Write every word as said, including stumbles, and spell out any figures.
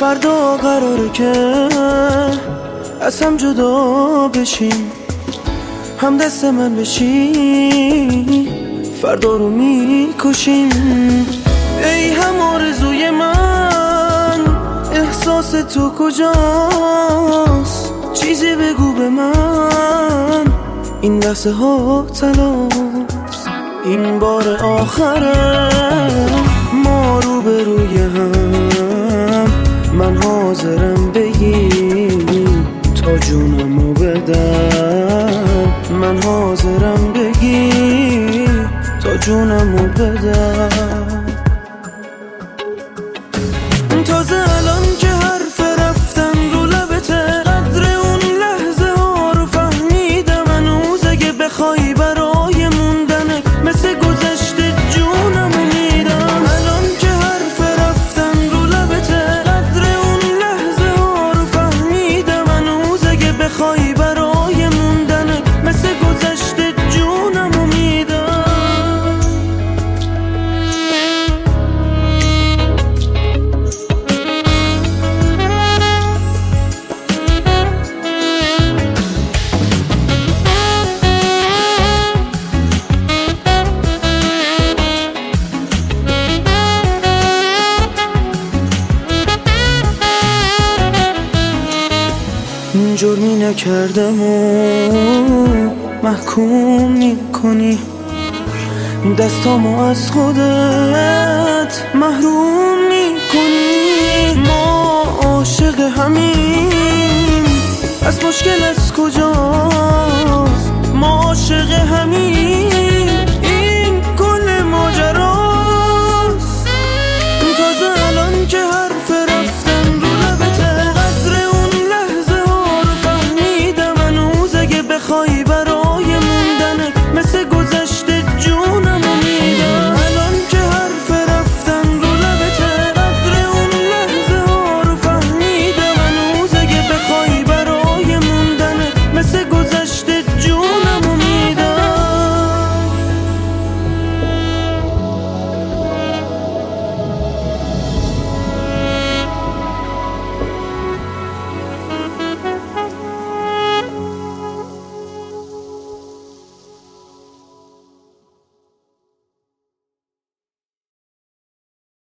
فردا قراره که از هم جدا بشیم، هم دست من بشی فردا رو میکشیم. ای هم آرزوی من، احساس تو کجاست؟ چیزی بگو به من، این لحظه ها تلاست، این بار آخره ما رو به روی هم. من حاضرم بگی تا جونمو بدم، من حاضرم بگی تا جونمو بدم. تازه الان که حرف رفتن رو لبته، قدر اون لحظه ها رو فهمیدم. هنوز اگه بخوای برای موندنه مثل گذشته جونمو میدم. الان که حرف رفتن رو لبته، قدر اون لحظه ها رو فهمیدم. هنوز اگه بخوای برای موندنه مثل گذشته جونمو میدم. جرمی نکردم و محکوم میکنی، دستامو از خودت محروم میکنی. ما عاشق همیم، از مشکل از کجا